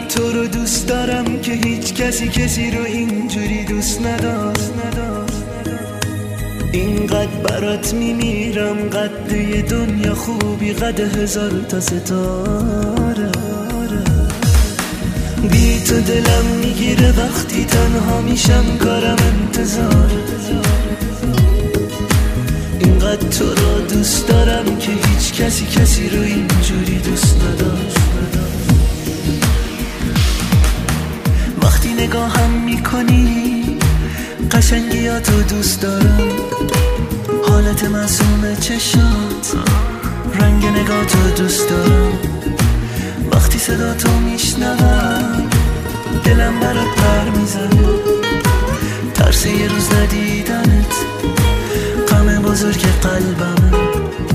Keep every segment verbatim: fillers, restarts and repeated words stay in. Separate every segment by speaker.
Speaker 1: اینقدر تو رو دوست دارم که هیچ کسی کسی رو اینجوری دوست نداشت. اینقدر برات میمیرم، قد یه دنیا خوبی، قد هزار تا ستاره. بی تو دلم میگیره وقتی تنها میشم، کارم انتظار. اینقدر تو رو دوست دارم که هیچ کسی کسی رو اینجوری دوست نداشت. وقتی نگاهم میکنی قشنگیاتو دوست دارم، حالت معصوم چشات، رنگ نگاتو دوست دارم. وقتی صدا تو میشنوم دلم برات پر میزنه، ترس یه روز ندیدنت غم بزرگ قلبمه.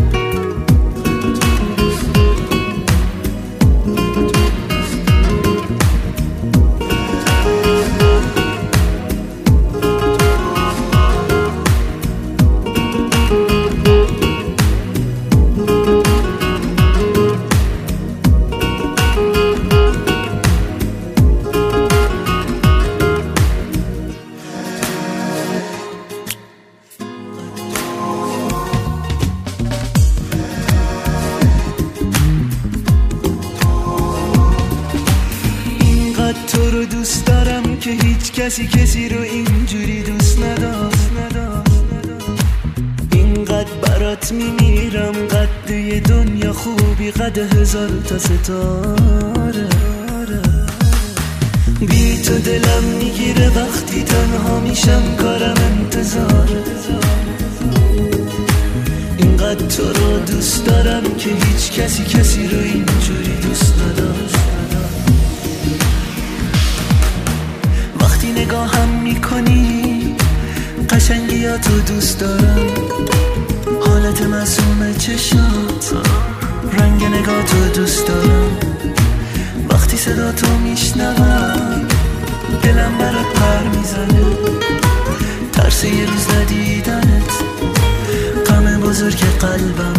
Speaker 1: تو رو دوست دارم که هیچ کسی کسی رو اینجوری دوست نداشت. اینقدر برات میمیرم، قد یه دنیا خوبی، قد هزار تا ستاره. بی تو دلم میگیره وقتی تنها میشم، کارم انتظاره. اینقدر تو رو دوست دارم که هیچ کسی کسی رو اینجوری دوست نداشت. وقتی نگاهم میکنی قشنگیاتو دوست دارم، حالت معصوم چشات، رنگ نگاتو دوست دارم. وقتی صدا تو میشنوم دلم برات پر میزنه، ترس یه روز ندیدنت غم بزرگ قلبم.